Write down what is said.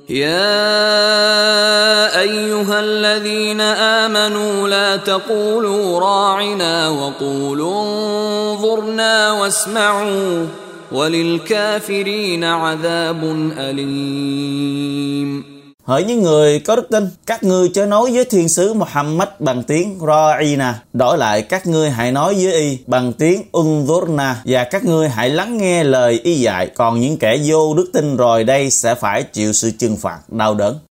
يا أيها الذين آمنوا لا تقولوا راعنا وقولوا انظرنا واسمعوا وللكافرين عذاب أليم. Hỡi những người có đức tin, các ngươi chớ nói với thiên sứ Muhammad bằng tiếng Ra'ina, đổi lại các ngươi hãy nói với y bằng tiếng Unzurna, và các ngươi hãy lắng nghe lời y dạy, còn những kẻ vô đức tin rồi đây sẽ phải chịu sự trừng phạt đau đớn.